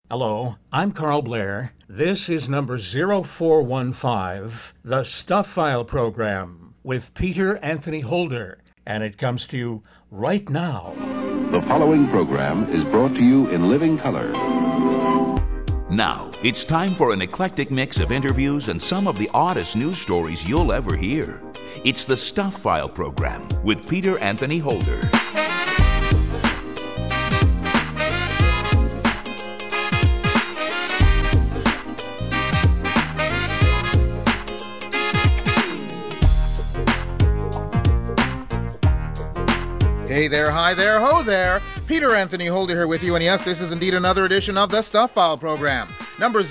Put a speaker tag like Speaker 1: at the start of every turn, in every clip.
Speaker 1: Hello, I'm Carl Blair. This is number 0415, the Stuff File Program with Peter Anthony Holder, and it comes to you right now.
Speaker 2: The following program is brought to you in living color.
Speaker 3: Now, it's time for an eclectic mix of interviews and some of the oddest news stories you'll ever hear. It's the Stuff File Program with Peter Anthony Holder.
Speaker 4: Hey there, hi there, ho there. Peter Anthony Holder here with you, and yes, this is indeed another edition of the Stuff File Program, number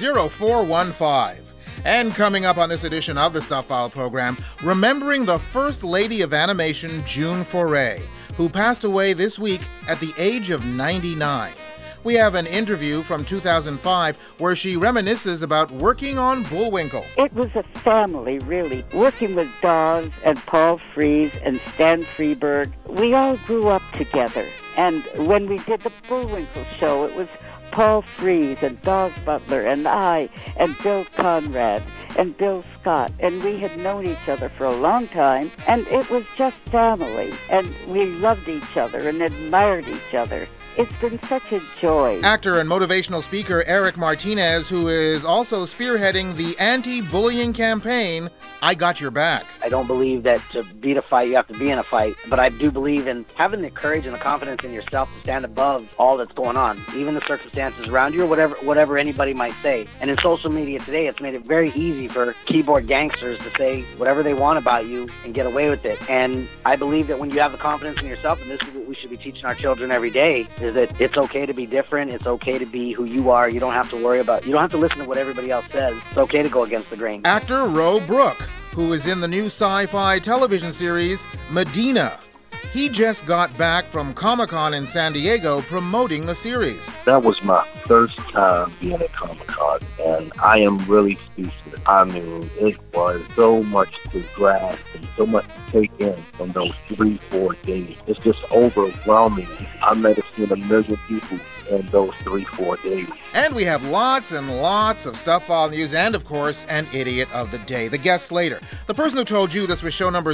Speaker 4: 0415. And coming up on this edition of the Stuff File Program, remembering the First Lady of Animation, June Foray, who passed away this week at the age of 99. We have an interview from 2005 where she reminisces about working on Bullwinkle.
Speaker 5: It was a family, really. Working with Dawes and Paul Frees and Stan Freberg, we all grew up together. And when we did the Bullwinkle show, it was Paul Frees and Dawes Butler and I and Bill Conrad and Bill Scott, and we had known each other for a long time, and it was just family, and we loved each other and admired each other. It's been such a joy.
Speaker 4: Actor and motivational speaker Eric Martinez, who is also spearheading the anti-bullying campaign, I Got Your Back.
Speaker 6: I don't believe that to beat a fight, you have to be in a fight, but I do believe in having the courage and the confidence in yourself to stand above all that's going on, even the circumstances around you or whatever anybody might say. And in social media today, it's made it very easy for keyboard gangsters to say whatever they want about you and get away with it. And I believe that when you have the confidence in yourself, and this is what we should be teaching our children every day, is that it's okay to be different. It's okay to be who you are. You don't have to worry about, you don't have to listen to what everybody else says. It's okay to go against the grain.
Speaker 4: Actor Ro Brook, who is in the new sci-fi television series Medina. He just got back from Comic-Con in San Diego promoting the series.
Speaker 7: That was my first time being at Comic-Con, and I am really speechless. I mean, it was so much to grasp and so much to take in from those 3-4 days. It's just overwhelming. I might have seen 1 million people in those 3-4 days.
Speaker 4: And we have lots and lots of Stuff File news and, of course, an Idiot of the Day, the guest later. The person who told you this was show number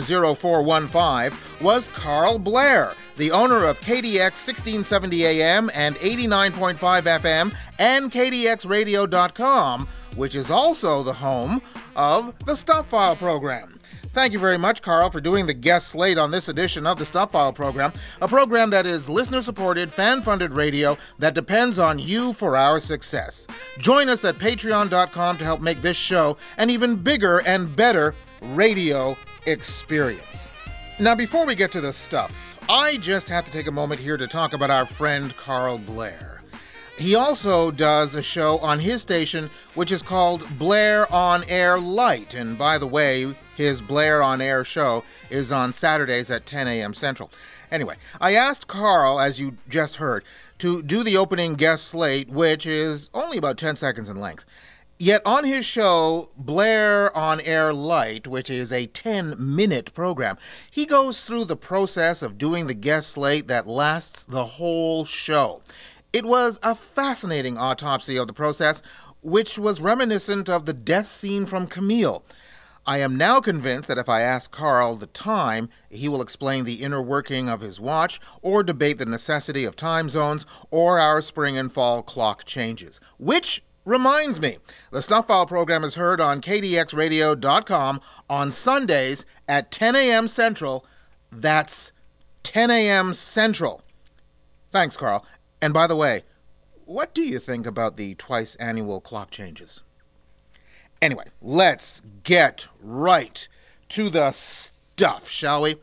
Speaker 4: 0415 was Carl Blair, the owner of KDX 1670 AM and 89.5 FM and KDXradio.com, which is also the home of the Stuff File Program. Thank you very much, Carl, for doing the guest slate on this edition of the Stuff File Program, a program that is listener-supported, fan-funded radio that depends on you for our success. Join us at patreon.com to help make this show an even bigger and better radio experience. Now, before we get to the stuff, I just have to take a moment here to talk about our friend Carl Blair. He also does a show on his station, which is called Blair on Air Light. And by the way, his Blair on Air show is on Saturdays at 10 a.m. Central. Anyway, I asked Carl, as you just heard, to do the opening guest slate, which is only about 10 seconds in length. Yet on his show, Blair on Air Light, which is a 10-minute program, he goes through the process of doing the guest slate that lasts the whole show. It was a fascinating autopsy of the process, which was reminiscent of the death scene from Camille. I am now convinced that if I ask Carl the time, he will explain the inner working of his watch or debate the necessity of time zones or our spring and fall clock changes. Which reminds me, the Stuff File Program is heard on KDXradio.com on Sundays at 10 a.m. Central. That's 10 a.m. Central. Thanks, Carl. And by the way, what do you think about the twice annual clock changes? Anyway, let's get right to the stuff, shall we?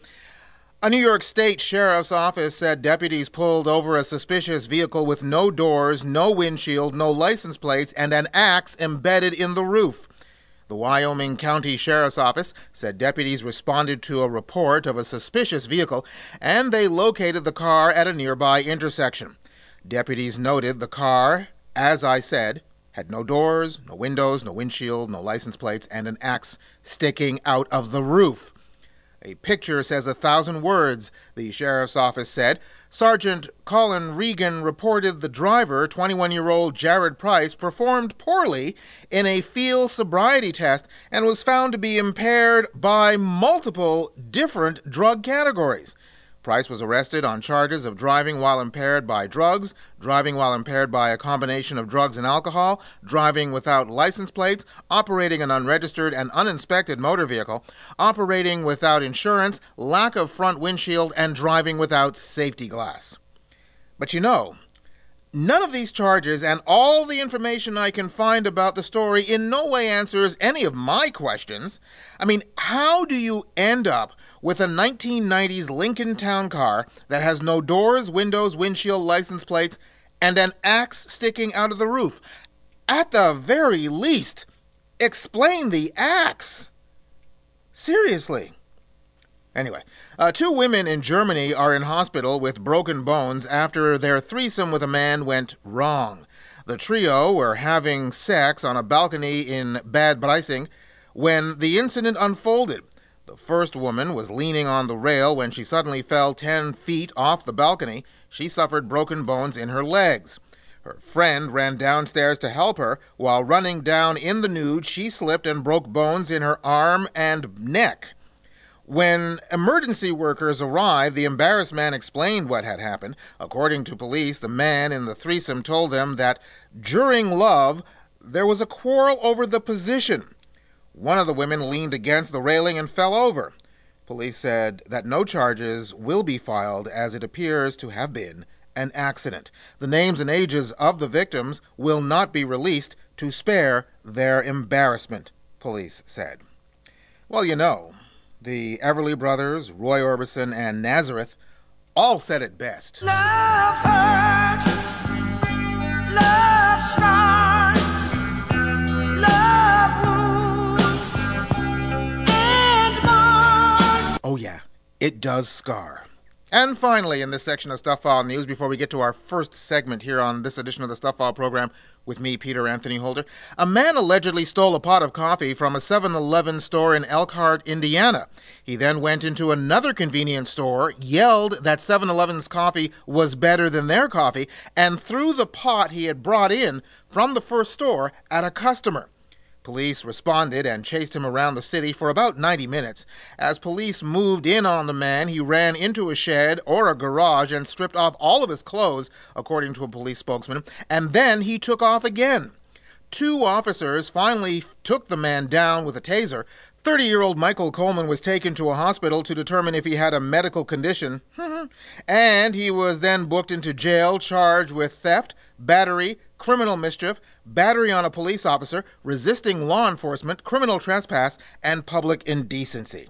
Speaker 4: A New York State Sheriff's Office said deputies pulled over a suspicious vehicle with no doors, no windshield, no license plates, and an axe embedded in the roof. The Wyoming County Sheriff's Office said deputies responded to a report of a suspicious vehicle, and they located the car at a nearby intersection. Deputies noted the car, as I said, had no doors, no windows, no windshield, no license plates, and an axe sticking out of the roof. A picture says 1,000 words, the sheriff's office said. Sergeant Colin Regan reported the driver, 21-year-old Jared Price, performed poorly in a field sobriety test and was found to be impaired by multiple different drug categories. Price was arrested on charges of driving while impaired by drugs, driving while impaired by a combination of drugs and alcohol, driving without license plates, operating an unregistered and uninspected motor vehicle, operating without insurance, lack of front windshield, and driving without safety glass. But you know, none of these charges and all the information I can find about the story in no way answers any of my questions. I mean, how do you end up with a 1990s Lincoln Town Car that has no doors, windows, windshield, license plates, and an axe sticking out of the roof? At the very least, explain the axe. Seriously. Anyway, 2 women in Germany are in hospital with broken bones after their threesome with a man went wrong. The trio were having sex on a balcony in Bad Breising when the incident unfolded. The first woman was leaning on the rail when she suddenly fell 10 feet off the balcony. She suffered broken bones in her legs. Her friend ran downstairs to help her. While running down in the nude, she slipped and broke bones in her arm and neck. When emergency workers arrived, the embarrassed man explained what had happened. According to police, the man in the threesome told them that during love, there was a quarrel over the position. One of the women leaned against the railing and fell over. Police said that no charges will be filed as it appears to have been an accident. The names and ages of the victims will not be released to spare their embarrassment, police said. Well, you know, the Everly Brothers, Roy Orbison, and Nazareth all said it best.
Speaker 8: Love hurts, love scars, love wounds, and mars.
Speaker 4: Oh yeah, it does scar. And finally, in this section of Stuff File News, before we get to our first segment here on this edition of the Stuff File program with me, Peter Anthony Holder, a man allegedly stole a pot of coffee from a 7-Eleven store in Elkhart, Indiana. He then went into another convenience store, yelled that 7-Eleven's coffee was better than their coffee, and threw the pot he had brought in from the first store at a customer. Police responded and chased him around the city for about 90 minutes. As police moved in on the man, he ran into a shed or a garage and stripped off all of his clothes, according to a police spokesman, and then he took off again. 2 officers finally took the man down with a taser. 30-year-old Michael Coleman was taken to a hospital to determine if he had a medical condition, and he was then booked into jail charged with theft, battery, criminal mischief, battery on a police officer, resisting law enforcement, criminal trespass, and public indecency.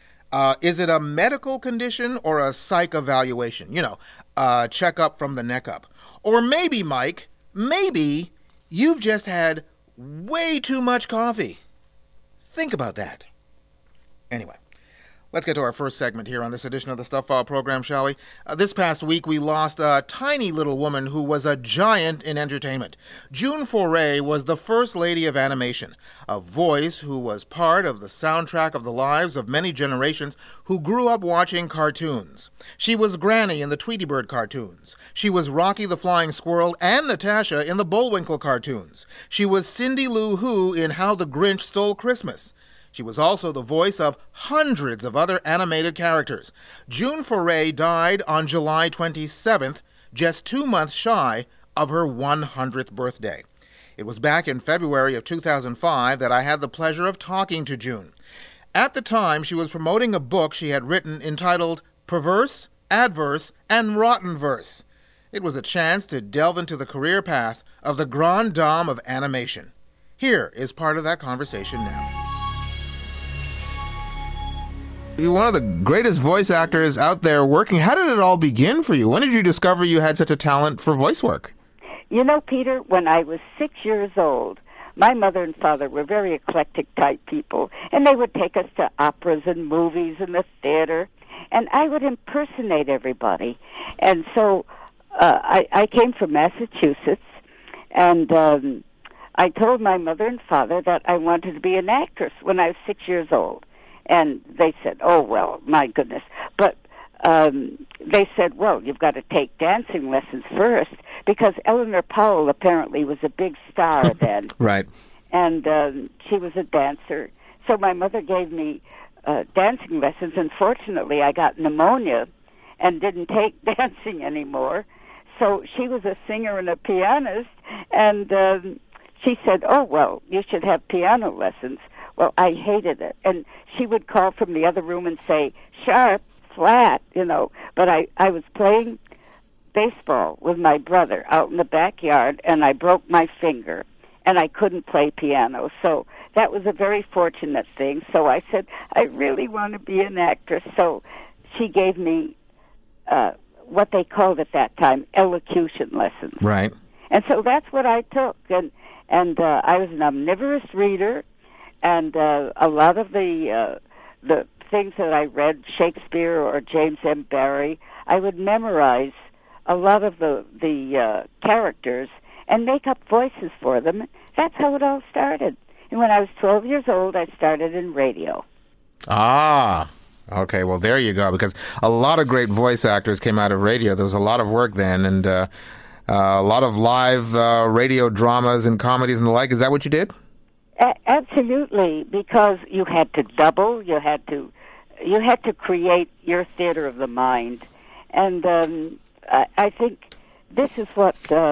Speaker 4: Is it a medical condition or a psych evaluation? You know, a checkup from the neck up. Or maybe, Mike, maybe you've just had way too much coffee. Think about that. Anyway, let's get to our first segment here on this edition of the Stuff File program, shall we? This past week, we lost a tiny little woman who was a giant in entertainment. June Foray was the first lady of animation, a voice who was part of the soundtrack of the lives of many generations who grew up watching cartoons. She was Granny in the Tweety Bird cartoons. She was Rocky the Flying Squirrel and Natasha in the Bullwinkle cartoons. She was Cindy Lou Who in How the Grinch Stole Christmas. She was also the voice of hundreds of other animated characters. June Foray died on July 27th, just 2 months shy of her 100th birthday. It was back in February of 2005 that I had the pleasure of talking to June. At the time, she was promoting a book she had written entitled Perverse, Adverse, and Rotten Verse. It was a chance to delve into the career path of the grande dame of animation. Here is part of that conversation now. You're one of the greatest voice actors out there working. How did it all begin for you? When did you discover you had such a talent for voice work?
Speaker 5: You know, Peter, when I was 6 years old, my mother and father were very eclectic type people, and they would take us to operas and movies and the theater, and I would impersonate everybody. And so I came from Massachusetts, and I told my mother and father that I wanted to be an actress when I was 6 years old. And they said, oh, well, my goodness. But they said, well, you've got to take dancing lessons first, because Eleanor Powell apparently was a big star then.
Speaker 4: Right.
Speaker 5: And she was a dancer. So my mother gave me dancing lessons, and fortunately I got pneumonia and didn't take dancing anymore. So she was a singer and a pianist, and she said, oh, well, you should have piano lessons. Well, I hated it. And she would call from the other room and say, sharp, flat, But I was playing baseball with my brother out in the backyard, and I broke my finger, and I couldn't play piano. So that was a very fortunate thing. So I said, I really want to be an actress. So she gave me what they called at that time elocution lessons.
Speaker 4: Right.
Speaker 5: And so that's what I took. And I was an omnivorous reader, and a lot of the things that I read, Shakespeare or James M. Barrie, I would memorize a lot of the characters and make up voices for them. That's how it all started. And when I was 12 years old, I started in radio.
Speaker 4: Ah, okay. Well, there you go. Because a lot of great voice actors came out of radio. There was a lot of work then, and a lot of live radio dramas and comedies and the like. Is that what you did?
Speaker 5: Absolutely, because you had to double. You had to create your theater of the mind, and I think this is what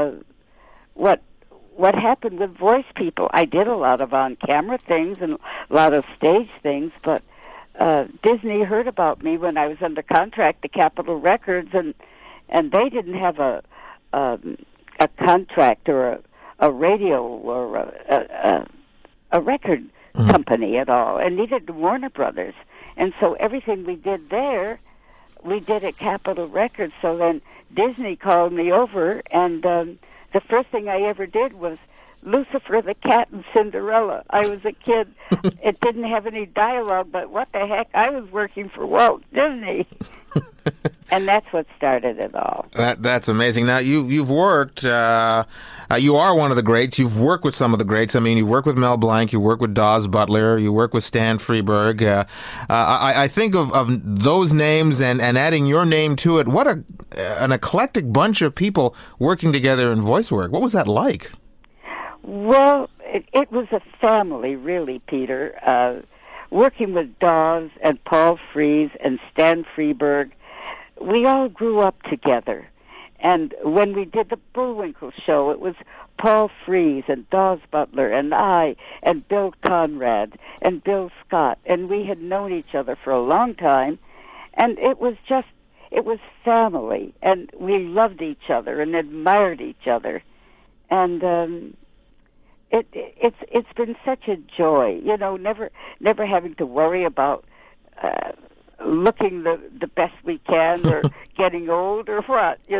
Speaker 5: happened with voice people. I did a lot of on-camera things and a lot of stage things, but Disney heard about me when I was under contract to Capitol Records, and they didn't have a contract or a radio or a record company at all, and neither did Warner Brothers. And so everything we did there, we did at Capitol Records. So then Disney called me over, and the first thing I ever did was Lucifer the Cat and Cinderella. I was a kid. It didn't have any dialogue, but what the heck? I was working for Walt Disney. And that's what started it all.
Speaker 4: That's amazing. Now, you've worked, you are one of the greats. You've worked with some of the greats. I mean, you work with Mel Blanc, you work with Daws Butler, you work with Stan Freberg. I think of those names and adding your name to it. What an eclectic bunch of people working together in voice work. What was that like?
Speaker 5: Well, it was a family, really, Peter. Working with Daws and Paul Frees and Stan Freberg, we all grew up together. And when we did the Bullwinkle show, it was Paul Frees and Daws Butler and I and Bill Conrad and Bill Scott. And we had known each other for a long time. And it was family. And we loved each other and admired each other. And it's been such a joy, never having to worry about looking the best we can or getting old or what. It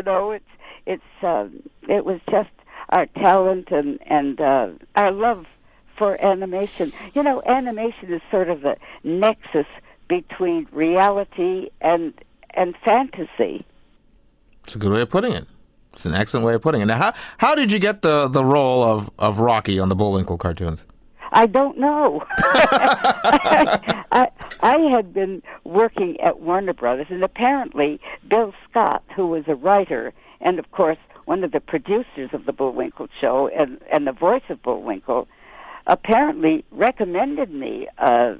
Speaker 5: was just our talent and our love for animation. Animation is sort of the nexus between reality and fantasy.
Speaker 4: It's a good way of putting it. It's an excellent way of putting it. Now, how did you get the role of Rocky on the Bullwinkle cartoons?
Speaker 5: I don't know. I had been working at Warner Brothers, and apparently Bill Scott, who was a writer and, of course, one of the producers of the Bullwinkle show and the voice of Bullwinkle, apparently recommended me.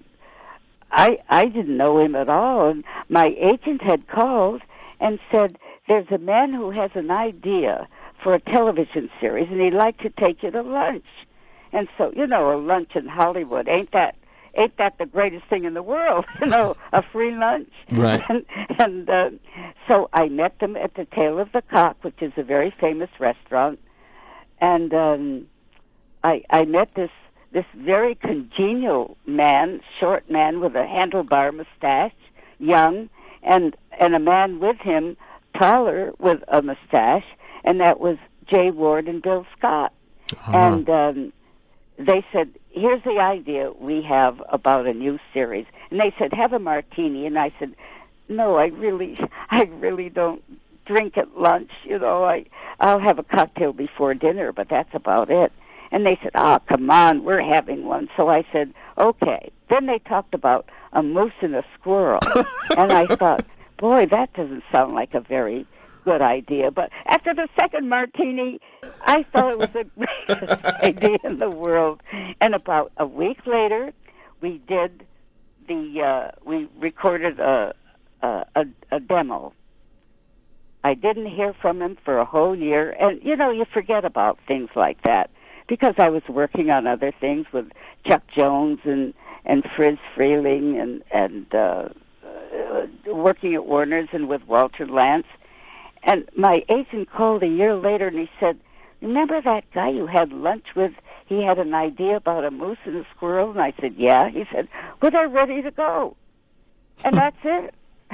Speaker 5: I didn't know him at all, and my agent had called and said, there's a man who has an idea for a television series, and he'd like to take you to lunch. And so, a lunch in Hollywood, ain't that the greatest thing in the world? A free lunch.
Speaker 4: Right.
Speaker 5: And so I met them at the Tail of the Cock, which is a very famous restaurant, and I met this very congenial man, short man with a handlebar mustache, young, and a man with him, taller, with a mustache, and that was Jay Ward and Bill Scott. Uh-huh. And they said, here's the idea we have about a new series. And they said, have a martini. And I said, no, I really don't drink at lunch. I'll have a cocktail before dinner, but that's about it. And they said, "Oh, come on, we're having one." So I said, "Okay." Then they talked about a moose and a squirrel. And I thought, boy, that doesn't sound like a very good idea. But after the second martini, I thought it was the greatest idea in the world. And about a week later, we did we recorded a demo. I didn't hear from him for a whole year. And, you forget about things like that because I was working on other things with Chuck Jones and Frizz Freeling and working at Warner's and with Walter Lantz. And my agent called a year later and he said, "Remember that guy you had lunch with? He had an idea about a moose and a squirrel." And I said, "Yeah." He said, "Well, they're ready to go." And that's it.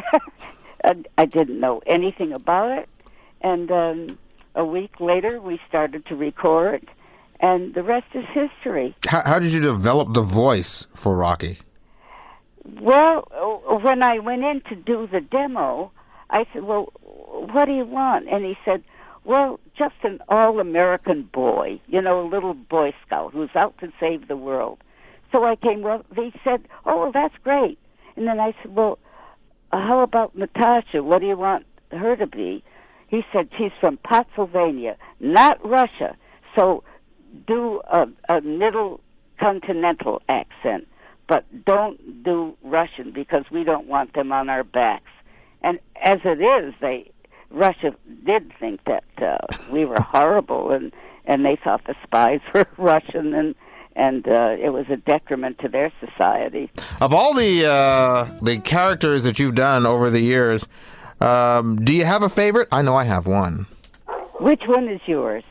Speaker 5: I didn't know anything about it. And a week later, we started to record, and the rest is history.
Speaker 4: How did you develop the voice for Rocky?
Speaker 5: Well, when I went in to do the demo, I said, "Well, what do you want?" And he said, "Well, just an all-American boy, a little Boy Scout who's out to save the world." So I came, he said, "Oh, well, that's great." And then I said, "Well, how about Natasha? What do you want her to be?" He said, "She's from Pennsylvania, not Russia. So do a middle continental accent, but don't do Russian because we don't want them on our backs." And as it is, Russia did think that we were horrible, and they thought the spies were Russian, and it was a detriment to their society.
Speaker 4: Of all the characters that you've done over the years, do you have a favorite? I know I have one.
Speaker 5: Which one is yours?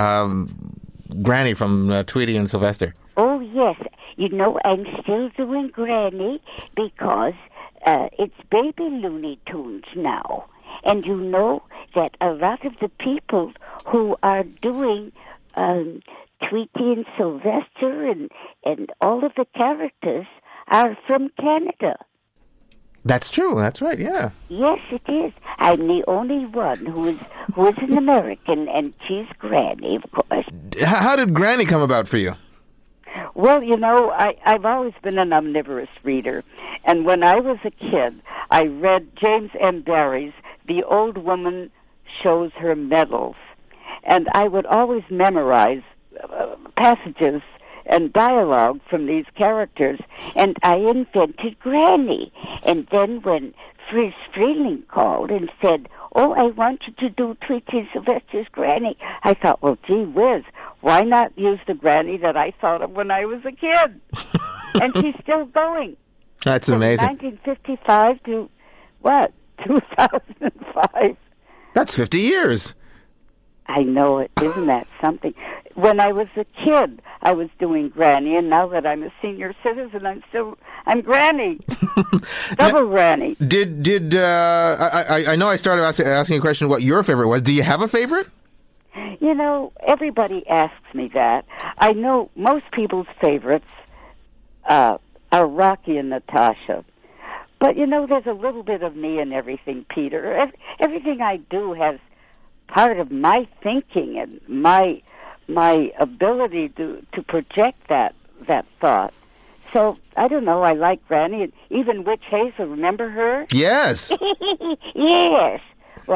Speaker 4: Granny from Tweety and Sylvester.
Speaker 5: Oh, yes. I'm still doing Granny because it's Baby Looney Tunes now. And you know that a lot of the people who are doing Tweety and Sylvester and all of the characters are from Canada.
Speaker 4: That's true. That's right, yeah.
Speaker 5: Yes, it is. I'm the only one who is an American, and she's Granny, of course.
Speaker 4: How did Granny come about for you?
Speaker 5: Well, I've always been an omnivorous reader. And when I was a kid, I read James M. Barrie's The Old Woman Shows Her Medals. And I would always memorize passages and dialogue from these characters, and I invented Granny. And then when Frizz Freeling called and said, "Oh, I want you to do Tweety and Sylvester's Granny," I thought, well, gee whiz, why not use the Granny that I thought of when I was a kid? And she's still going.
Speaker 4: That's
Speaker 5: From
Speaker 4: amazing.
Speaker 5: 1955 to, 2005.
Speaker 4: That's 50 years.
Speaker 5: I know it. Isn't that something? When I was a kid, I was doing Granny, and now that I'm a senior citizen, I'm Granny. Double Granny.
Speaker 4: I know I started asking a question what your favorite was. Do you have a favorite?
Speaker 5: Everybody asks me that. I know most people's favorites are Rocky and Natasha. But, there's a little bit of me in everything, Peter. Everything I do has part of my thinking and my ability to project that thought. So, I don't know, I like Granny, and even Witch Hazel, remember her?
Speaker 4: Yes.
Speaker 5: Yes. Well,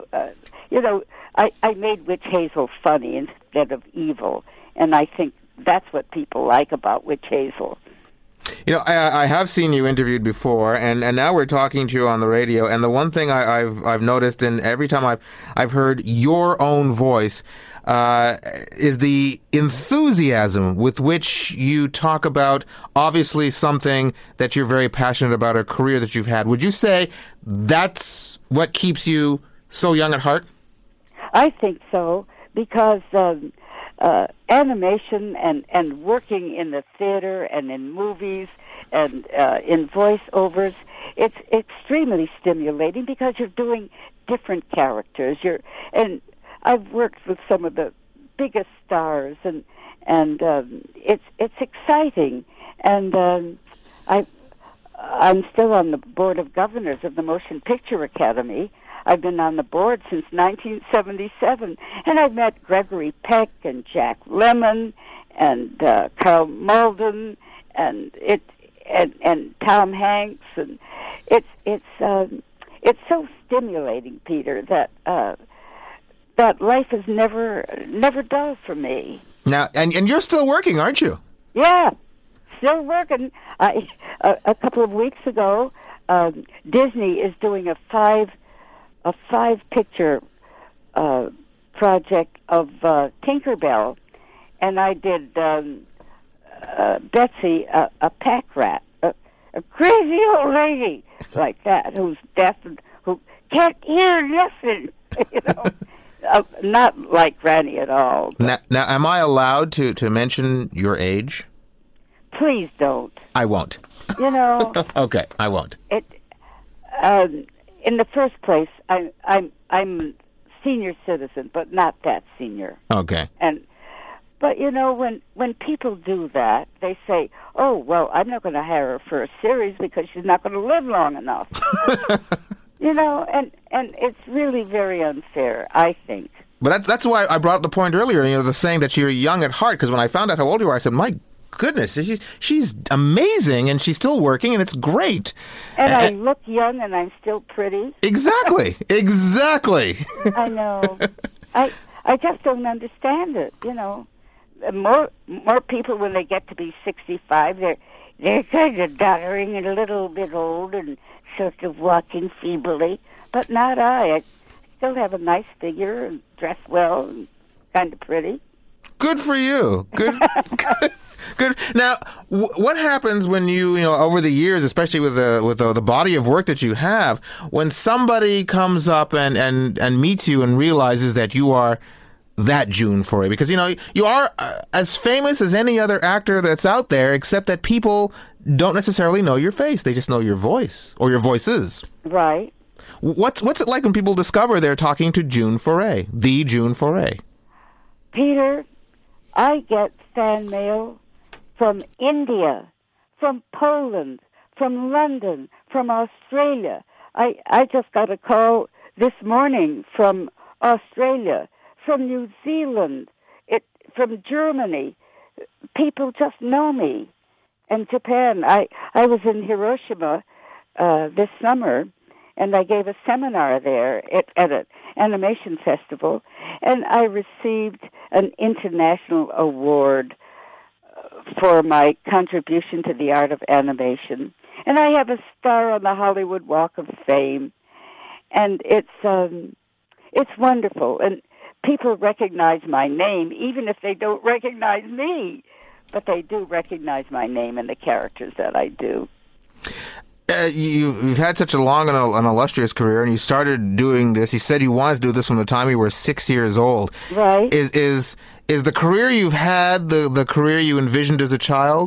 Speaker 5: I made Witch Hazel funny instead of evil, and I think that's what people like about Witch Hazel.
Speaker 4: I have seen you interviewed before, and now we're talking to you on the radio. And the one thing I've noticed, and every time I've heard your own voice, is the enthusiasm with which you talk about obviously something that you're very passionate about, a career that you've had. Would you say that's what keeps you so young at heart?
Speaker 5: I think so, because animation and working in the theater and in movies and in voiceovers, it's extremely stimulating because you're doing different characters. And I've worked with some of the biggest stars, and it's exciting. And I'm still on the board of governors of the Motion Picture Academy. I've been on the board since 1977, and I've met Gregory Peck and Jack Lemmon Carl Malden, and Tom Hanks, and it's so stimulating, Peter, that that life is never dull for me.
Speaker 4: Now, and you're still working, aren't you?
Speaker 5: Yeah, still working. A couple of weeks ago, Disney is doing a five picture project of Tinkerbell, and I did Betsy, a pack rat, a crazy old lady like that who's deaf and who can't hear nothing. You know, not like Granny at all.
Speaker 4: Now, am I allowed to mention your age?
Speaker 5: Please don't.
Speaker 4: I won't.
Speaker 5: You know.
Speaker 4: Okay, I won't.
Speaker 5: It. In the first place, I'm senior citizen, but not that senior.
Speaker 4: Okay.
Speaker 5: But you know, when people do that, they say, "Oh, well, I'm not going to hire her for a series because she's not going to live long enough." You know, and it's really very unfair, I think.
Speaker 4: But that's why I brought up the point earlier. You know, the saying that you're young at heart. Because when I found out how old you are, I said, "My goodness, she's amazing, and she's still working, and it's great."
Speaker 5: And I look young, and I'm still pretty.
Speaker 4: Exactly, exactly.
Speaker 5: I know. I just don't understand it. You know, more people when they get to be 65, they're kind of doddering and a little bit old and sort of walking feebly, but not I. I still have a nice figure and dress well and kind of pretty.
Speaker 4: Good for you. Good. Good. Now, what happens when you know, over the years, especially with the body of work that you have, when somebody comes up and meets you and realizes that you are that June Foray? Because, you know, you are as famous as any other actor that's out there, except that people don't necessarily know your face. They just know your voice or your voices.
Speaker 5: Right.
Speaker 4: What's it like when people discover they're talking to June Foray, the June Foray?
Speaker 5: Peter, I get fan mail from India, from Poland, from London, from Australia. I just got a call this morning from Australia, from New Zealand, from Germany. People just know me. And Japan. I was in Hiroshima this summer, and I gave a seminar there at an animation festival, and I received an international award for my contribution to the art of animation. And I have a star on the Hollywood Walk of Fame, and it's wonderful. And people recognize my name, even if they don't recognize me. But they do recognize my name and the characters that I do.
Speaker 4: You've had such a long and an illustrious career, and you started doing this. You said you wanted to do this from the time you were 6 years old.
Speaker 5: Right.
Speaker 4: Is the career you've had the career you envisioned as a child?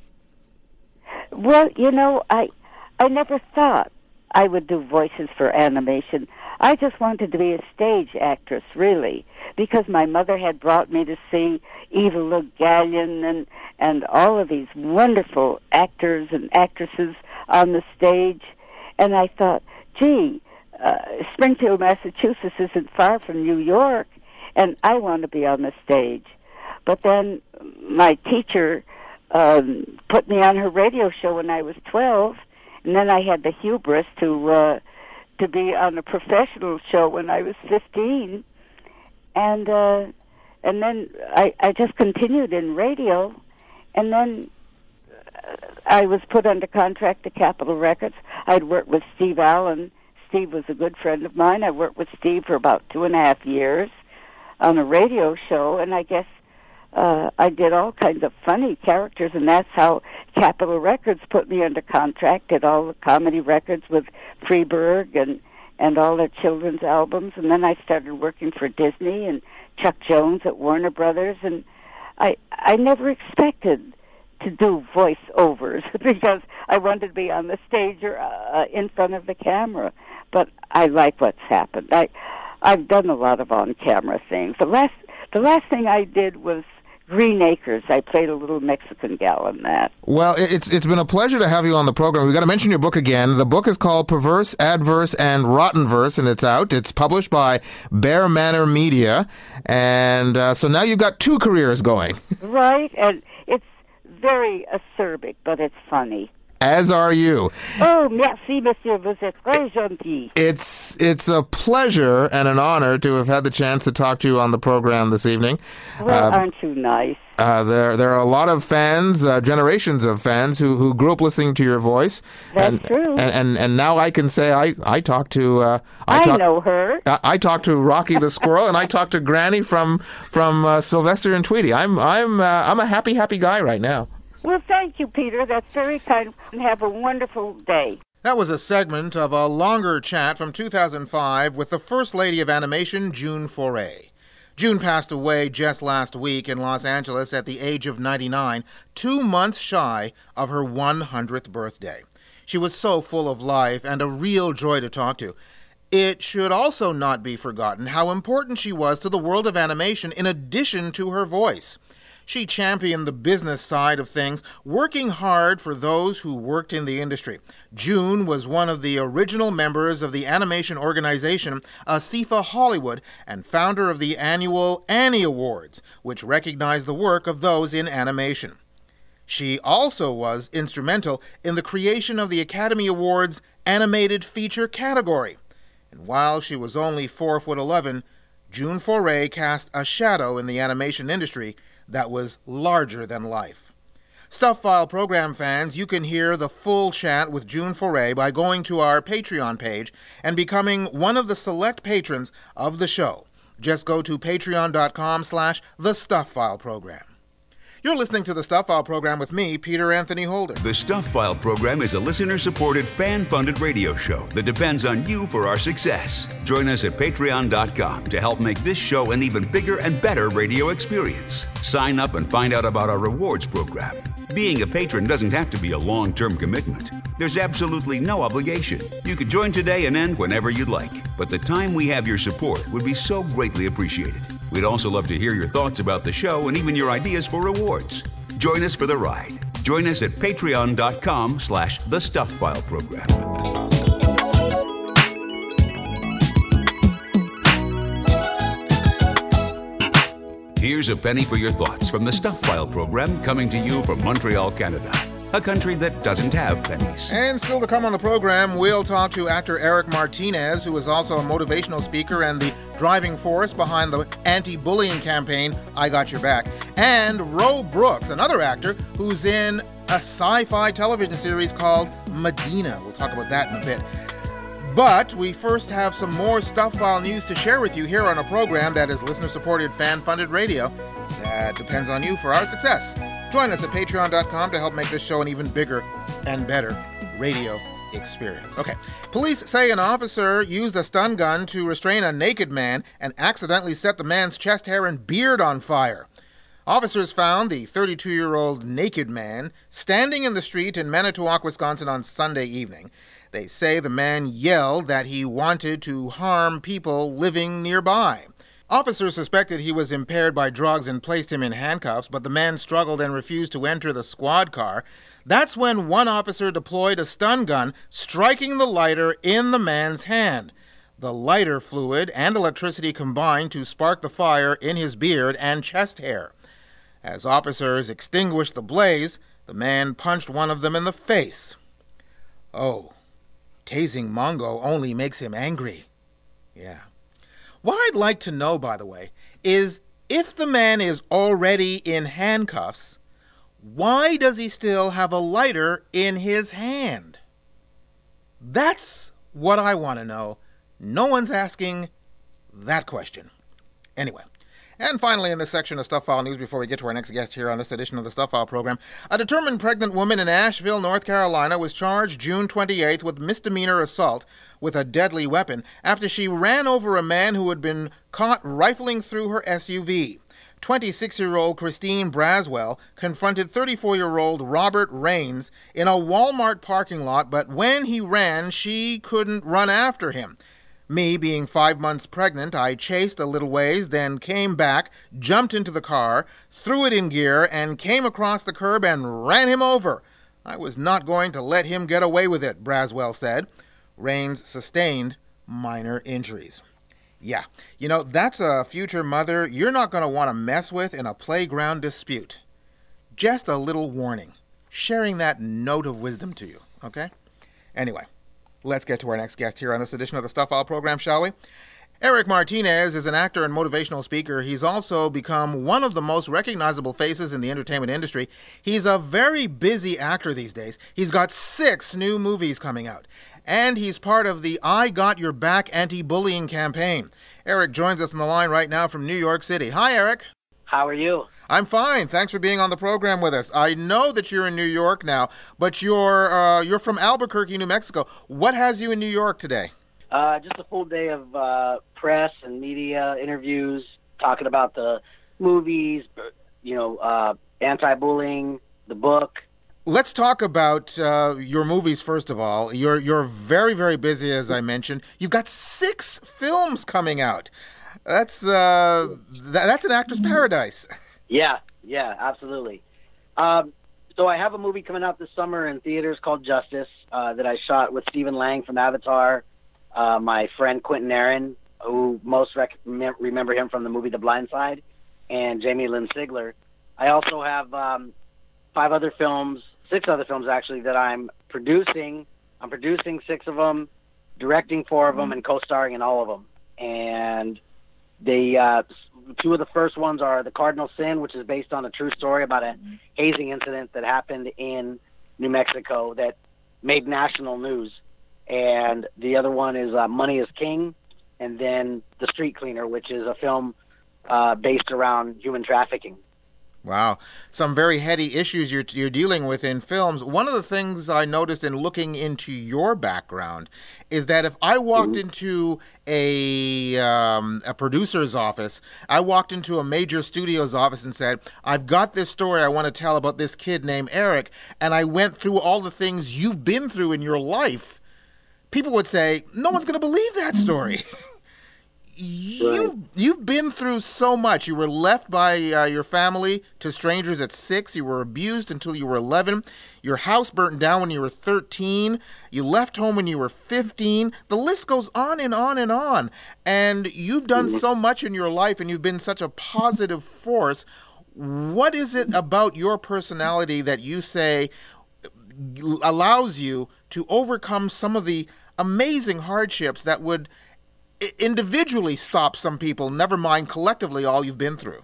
Speaker 5: Well, you know, I never thought I would do voices for animation. I just wanted to be a stage actress, really, because my mother had brought me to see Eva Le Gallienne and all of these wonderful actors and actresses on the stage. And I thought, gee, Springfield, Massachusetts isn't far from New York, and I want to be on the stage. But then my teacher put me on her radio show when I was 12, and then I had the hubris to be on a professional show when I was 15, and then I just continued in radio, and then I was put under contract to Capitol Records. I'd worked with Steve Allen. Steve was a good friend of mine. I worked with Steve for about 2.5 years on a radio show, and I guess I did all kinds of funny characters, and that's how Capitol Records put me under contract, did all the comedy records with Freeberg and all their children's albums, and then I started working for Disney and Chuck Jones at Warner Brothers, and I never expected to do voiceovers because I wanted to be on the stage or in front of the camera, but I like what's happened. I've done a lot of on-camera things. The last thing I did was Green Acres. I played a little Mexican gal in that.
Speaker 4: Well, it's been a pleasure to have you on the program. We've got to mention your book again. The book is called Perverse, Adverse, and Rotten Verse, and it's out. It's published by Bear Manor Media. And so now you've got two careers going.
Speaker 5: Right, and it's very acerbic, but it's funny.
Speaker 4: As are you.
Speaker 5: Oh, merci, monsieur. Vous êtes très gentil.
Speaker 4: It's a pleasure and an honor to have had the chance to talk to you on the program this evening.
Speaker 5: Well, aren't you nice?
Speaker 4: There are a lot of fans, generations of fans who grew up listening to your voice.
Speaker 5: That's true.
Speaker 4: And now I can say I talked to
Speaker 5: I know her.
Speaker 4: I talked to Rocky the Squirrel, and I talked to Granny from Sylvester and Tweety. I'm a happy guy right now.
Speaker 5: Well, thank you, Peter. That's very kind. And have a wonderful day.
Speaker 4: That was a segment of a longer chat from 2005 with the First Lady of Animation, June Foray. June passed away just last week in Los Angeles at the age of 99, 2 months shy of her 100th birthday. She was so full of life and a real joy to talk to. It should also not be forgotten how important she was to the world of animation in addition to her voice. She championed the business side of things, working hard for those who worked in the industry. June was one of the original members of the animation organization ASIFA Hollywood and founder of the annual Annie Awards, which recognize the work of those in animation. She also was instrumental in the creation of the Academy Awards Animated Feature category. And while she was only 4'11", June Foray cast a shadow in the animation industry that was larger than life. Stuff File program fans, you can hear the full chat with June Foray by going to our Patreon page and becoming one of the select patrons of the show. Just go to patreon.com/The Stuff File program. You're listening to the Stuff File program with me, Peter Anthony Holder.
Speaker 3: The Stuff File program is a listener-supported, fan-funded radio show that depends on you for our success. Join us at patreon.com to help make this show an even bigger and better radio experience. Sign up and find out about our rewards program. Being a patron doesn't have to be a long-term commitment. There's absolutely no obligation. You could join today and end whenever you'd like, but the time we have your support would be so greatly appreciated. We'd also love to hear your thoughts about the show and even your ideas for rewards. Join us for the ride. Join us at patreon.com/The Stuff File program. Here's a penny for your thoughts from the Stuff File program, coming to you from Montreal, Canada, a country that doesn't have pennies.
Speaker 4: And still to come on the program, we'll talk to actor Eric Martinez, who is also a motivational speaker and the driving force behind the anti-bullying campaign, I Got Your Back, and Ro Brooks, another actor who's in a sci-fi television series called Medina. We'll talk about that in a bit. But we first have some more Stuff File news to share with you here on a program that is listener-supported, fan-funded radio that depends on you for our success. Join us at patreon.com to help make this show an even bigger and better radio experience. Okay, police say an officer used a stun gun to restrain a naked man and accidentally set the man's chest hair and beard on fire. Officers found the 32-year-old naked man standing in the street in Manitowoc, Wisconsin on Sunday evening. They say the man yelled that he wanted to harm people living nearby. Officers suspected he was impaired by drugs and placed him in handcuffs, but the man struggled and refused to enter the squad car. That's when one officer deployed a stun gun, striking the lighter in the man's hand. The lighter fluid and electricity combined to spark the fire in his beard and chest hair. As officers extinguished the blaze, the man punched one of them in the face. Oh, tasing Mongo only makes him angry. Yeah. What I'd like to know, by the way, is if the man is already in handcuffs, why does he still have a lighter in his hand? That's what I want to know. No one's asking that question. Anyway. And finally, in this section of Stuff File News, before we get to our next guest here on this edition of the Stuff File program, a determined pregnant woman in Asheville, North Carolina, was charged June 28th with misdemeanor assault with a deadly weapon after she ran over a man who had been caught rifling through her SUV. 26-year-old Christine Braswell confronted 34-year-old Robert Rains in a Walmart parking lot, but when he ran, she couldn't run after him. Me being 5 months pregnant, I chased a little ways, then came back, jumped into the car, threw it in gear, and came across the curb and ran him over. I was not going to let him get away with it, Braswell said. Rains sustained minor injuries. Yeah, that's a future mother you're not going to want to mess with in a playground dispute. Just a little warning. Sharing that note of wisdom to you, okay? Anyway, let's get to our next guest here on this edition of the Stuff File program, shall we? Eric Martinez is an actor and motivational speaker. He's also become one of the most recognizable faces in the entertainment industry. He's a very busy actor these days. He's got 6 new movies coming out. And he's part of the I Got Your Back anti-bullying campaign. Eric joins us on the line right now from New York City. Hi, Eric.
Speaker 6: How are you?
Speaker 4: I'm fine. Thanks for being on the program with us. I know that you're in New York now, but you're from Albuquerque, New Mexico. What has you in New York today?
Speaker 6: Just a full day of press and media interviews, talking about the movies, anti-bullying, the book.
Speaker 4: Let's talk about your movies first of all. You're very, very busy, as I mentioned. You've got 6 films coming out. That's an actor's paradise.
Speaker 6: Yeah, absolutely. So I have a movie coming out this summer in theaters called Justice that I shot with Stephen Lang from Avatar. My friend Quentin Aaron, who most remember him from the movie The Blind Side, and Jamie Lynn Sigler. I also have 6 other films actually, that I'm producing. I'm producing 6 of them, directing 4 of them, and co-starring in all of them. And the 2 of the first ones are The Cardinal Sin, which is based on a true story about a hazing incident that happened in New Mexico that made national news. And the other one is Money is King, and then The Street Cleaner, which is a film based around human trafficking.
Speaker 4: Wow. Some very heady issues you're dealing with in films. One of the things I noticed in looking into your background is that if I walked into a producer's office, I walked into a major studio's office and said, I've got this story I want to tell about this kid named Eric, and I went through all the things you've been through in your life, people would say, no one's going to believe that story. You've been through so much. You were left by your family to strangers at 6. You were abused until you were 11. Your house burnt down when you were 13. You left home when you were 15. The list goes on and on and on. And you've done so much in your life, and you've been such a positive force. What is it about your personality that you say allows you to overcome some of the amazing hardships that would individually stop some people, never mind collectively all you've been through?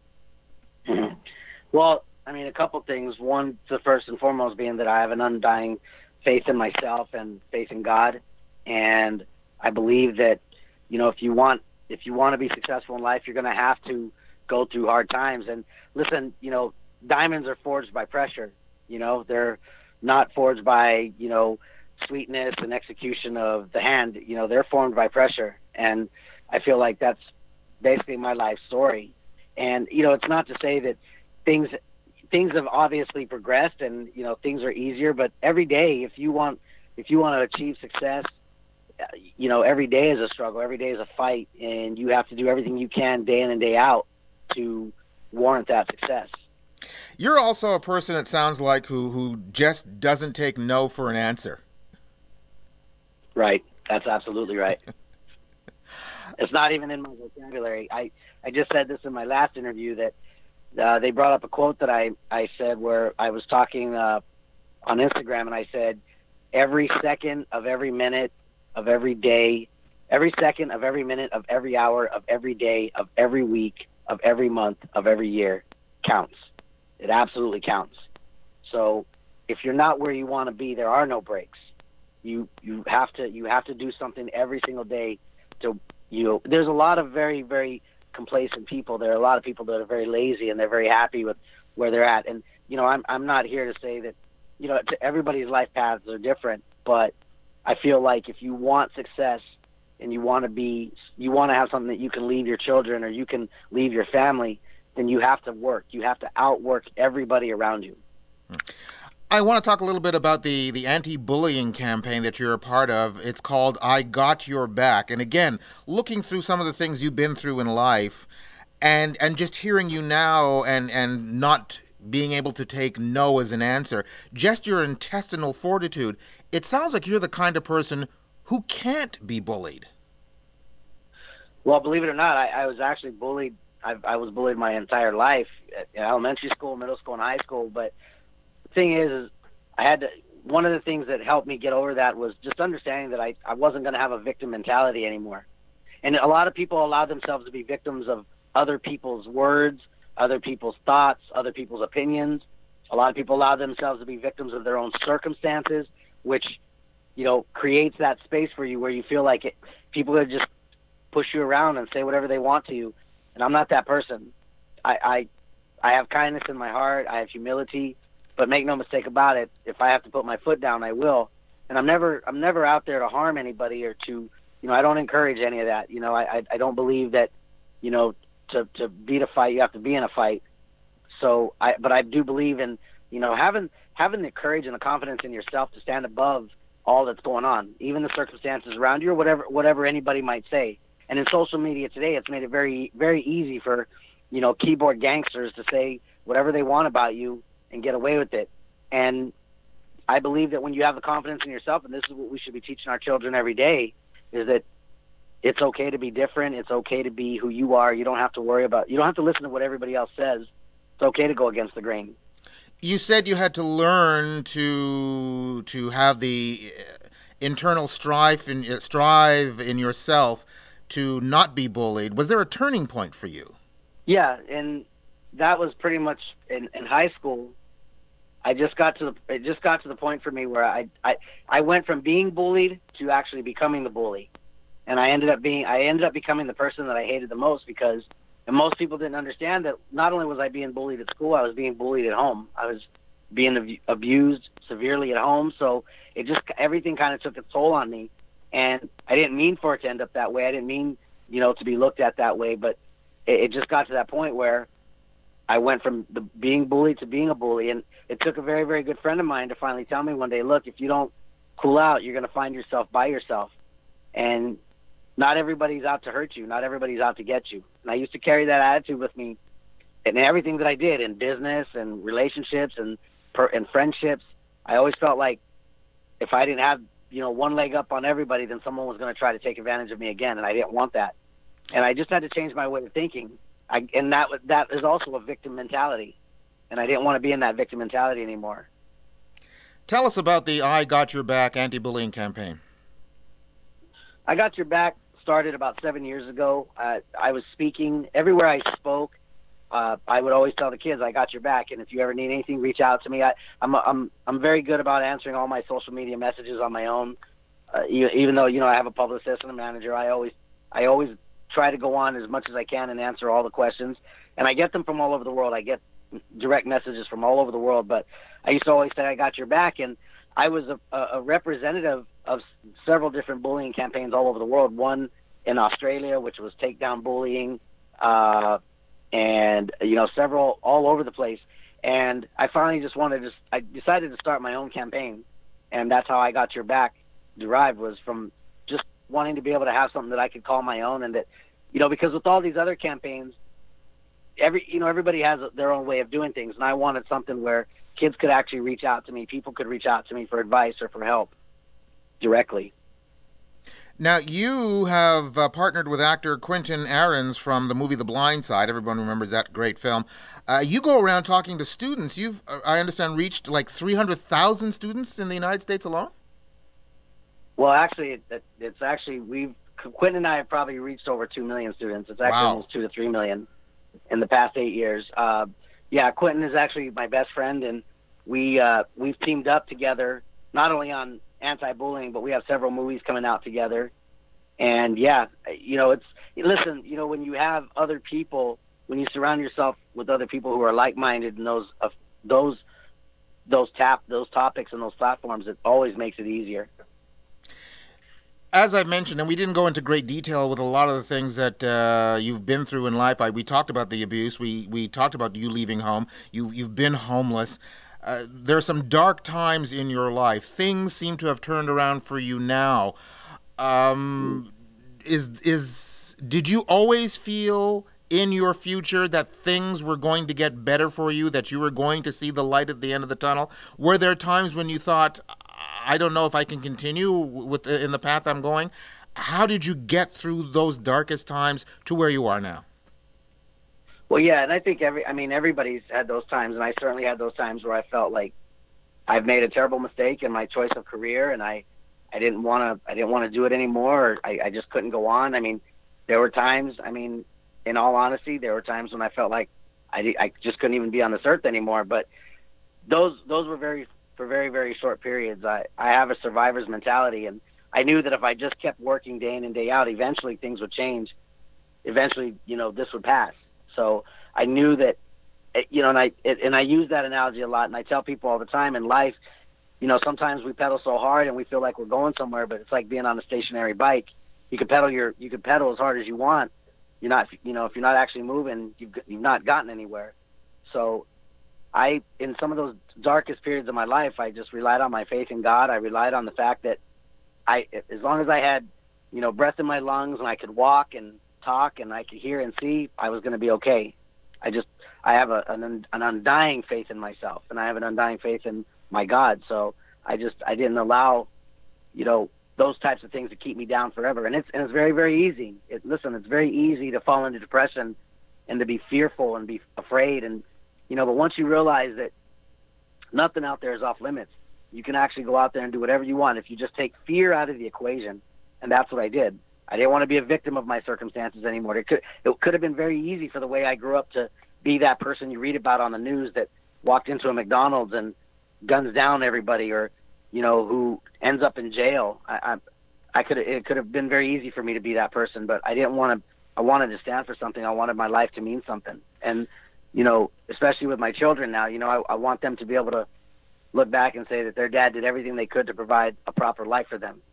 Speaker 6: Well, I mean, a couple things. One, the first and foremost being that I have an undying faith in myself and faith in God. And I believe that, if you want to be successful in life, you're going to have to go through hard times. And listen, diamonds are forged by pressure. They're not forged by, sweetness and execution of the hand. They're formed by pressure. And I feel like that's basically my life story. And, it's not to say that things have obviously progressed and, things are easier, but every day, if you want to achieve success, every day is a struggle, every day is a fight, and you have to do everything you can day in and day out to warrant that success.
Speaker 4: You're also a person, it sounds like, who just doesn't take no for an answer.
Speaker 6: Right. That's absolutely right. It's not even in my vocabulary. I just said this in my last interview that they brought up a quote that I said where I was talking on Instagram, and I said, every second of every minute of every day, every second of every minute of every hour of every day of every week of every month of every year counts. It absolutely counts. So if you're not where you want to be, there are no breaks. You have to do something every single day to, there's a lot of very, very complacent people. There are a lot of people that are very lazy and they're very happy with where they're at. And, I'm not here to say that, everybody's life paths are different, but I feel like if you want success and you want to have something that you can leave your children or you can leave your family, then you have to work. You have to outwork everybody around you.
Speaker 4: I want to talk a little bit about the anti-bullying campaign that you're a part of. It's called I Got Your Back. And again, looking through some of the things you've been through in life and just hearing you now and not being able to take no as an answer, just your intestinal fortitude, it sounds like you're the kind of person who can't be bullied.
Speaker 6: Well, believe it or not, I was actually bullied. I was bullied my entire life, in elementary school, middle school, and high school. But the thing is I had to. One of the things that helped me get over that was just understanding that I wasn't going to have a victim mentality anymore. And a lot of people allow themselves to be victims of other people's words, other people's thoughts, other people's opinions. A lot of people allow themselves to be victims of their own circumstances, which, creates that space for you where you feel like people are just push you around and say whatever they want to you. And I'm not that person. I have kindness in my heart. I have humility, but make no mistake about it. If I have to put my foot down, I will. And I'm never out there to harm anybody or to, I don't encourage any of that. I don't believe that, to beat a fight, you have to be in a fight. But I do believe in, having the courage and the confidence in yourself to stand above all that's going on, even the circumstances around you or whatever anybody might say. And in social media today, it's made it very, very easy for, keyboard gangsters to say whatever they want about you and get away with it. And I believe that when you have the confidence in yourself, and this is what we should be teaching our children every day, is that it's okay to be different. It's okay to be who you are. You don't have to you don't have to listen to what everybody else says. It's okay to go against the grain.
Speaker 4: You said you had to learn to have the internal strive in yourself to not be bullied. Was there a turning point for you?
Speaker 6: Yeah, and that was pretty much in high school. It just got to the point for me where I went from being bullied to actually becoming the bully, and I ended up becoming the person that I hated the most and most people didn't understand that not only was I being bullied at school, I was being bullied at home. I was being abused severely at home, so everything kind of took its toll on me. And I didn't mean for it to end up that way. I didn't mean, to be looked at that way. But it just got to that point where I went from being bullied to being a bully. And it took a very, very good friend of mine to finally tell me one day, look, if you don't cool out, you're going to find yourself by yourself. And not everybody's out to hurt you. Not everybody's out to get you. And I used to carry that attitude with me in everything that I did, in business and relationships and friendships. I always felt like if I didn't have one leg up on everybody, then someone was going to try to take advantage of me again, and I didn't want that. And I just had to change my way of thinking. And that is also a victim mentality, and I didn't want to be in that victim mentality anymore.
Speaker 4: Tell us about the I Got Your Back anti-bullying campaign.
Speaker 6: I Got Your Back started about 7 years ago. I was speaking everywhere I spoke. I would always tell the kids, I got your back, and if you ever need anything, reach out to me. I'm very good about answering all my social media messages on my own. Even though I have a publicist and a manager, I always try to go on as much as I can and answer all the questions. And I get them from all over the world. I get direct messages from all over the world. But I used to always say, I got your back, and I was a representative of several different bullying campaigns all over the world. One in Australia, which was Take Down Bullying. And several all over the place. And I finally I decided to start my own campaign, and that's how I Got Your Back derived, was from just wanting to be able to have something that I could call my own. And that, because with all these other campaigns, everybody has their own way of doing things, and I wanted something where kids could actually reach out to me, people could reach out to me for advice or for help directly.
Speaker 4: Now, you have partnered with actor Quentin Ahrens from the movie The Blind Side. Everyone remembers that great film. You go around talking to students. You've, I understand, reached like 300,000 students in the United States alone?
Speaker 6: Well, actually, Quentin and I have probably reached over 2 million students. It's actually almost 2 to 3 million in the past 8 years. Quentin is actually my best friend, and we've teamed up together, not only on anti-bullying, but we have several movies coming out together. And when you have other people, when you surround yourself with other people who are like-minded in those topics and those platforms, it always makes it easier.
Speaker 4: As I mentioned, and we didn't go into great detail with a lot of the things that you've been through in life. We talked about the abuse. We talked about you leaving home. You've been homeless. there are some dark times in your life. Things seem to have turned around for you now. Did you always feel in your future that things were going to get better for you, that you were going to see the light at the end of the tunnel? Were there times when you thought, I don't know if I can continue in the path I'm going? How did you get through those darkest times to where you are now?
Speaker 6: Well, yeah, and I think everybody's had those times, and I certainly had those times where I felt like I've made a terrible mistake in my choice of career, and I didn't want to do it anymore. Or I just couldn't go on. I mean, there were times. I mean, in all honesty, there were times when I felt like I just couldn't even be on this earth anymore. But those were very, very short periods. I have a survivor's mentality, and I knew that if I just kept working day in and day out, eventually things would change. Eventually, this would pass. So I knew that, and I use that analogy a lot, and I tell people all the time in life, sometimes we pedal so hard and we feel like we're going somewhere, but it's like being on a stationary bike. You can pedal as hard as you want. You're not, if you're not actually moving, you've not gotten anywhere. So in some of those darkest periods of my life, I just relied on my faith in God. I relied on the fact that as long as I had, breath in my lungs and I could walk and talk and I could hear and see, I was going to be okay. I have an undying faith in myself, and I have an undying faith in my God. So I didn't allow, those types of things to keep me down forever. And it's very, very easy. It's very easy to fall into depression and to be fearful and be afraid. And, but once you realize that nothing out there is off limits, you can actually go out there and do whatever you want if you just take fear out of the equation. And that's what I did. I didn't want to be a victim of my circumstances anymore. It could have been very easy for the way I grew up to be that person you read about on the news that walked into a McDonald's and guns down everybody, or who ends up in jail. It could have been very easy for me to be that person, but I didn't want to. I wanted to stand for something. I wanted my life to mean something, and especially with my children now, I want them to be able to look back and say that their dad did everything they could to provide a proper life for them.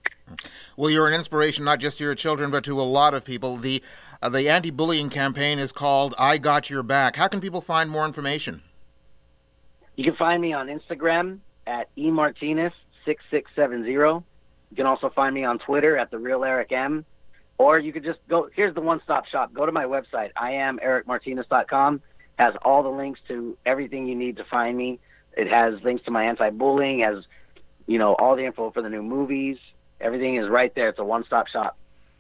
Speaker 4: Well, you're an inspiration not just to your children, but to a lot of people. The anti-bullying campaign is called I Got Your Back. How can people find more information?
Speaker 6: You can find me on Instagram at emartinez6670. You can also find me on Twitter at @TheRealEricM. Or you could just go, here's the one-stop shop. Go to my website, IamEricMartinez.com. Has all the links to everything you need to find me. It has links to my anti-bullying, has, all the info for the new movies. Everything is right there. It's a one-stop shop.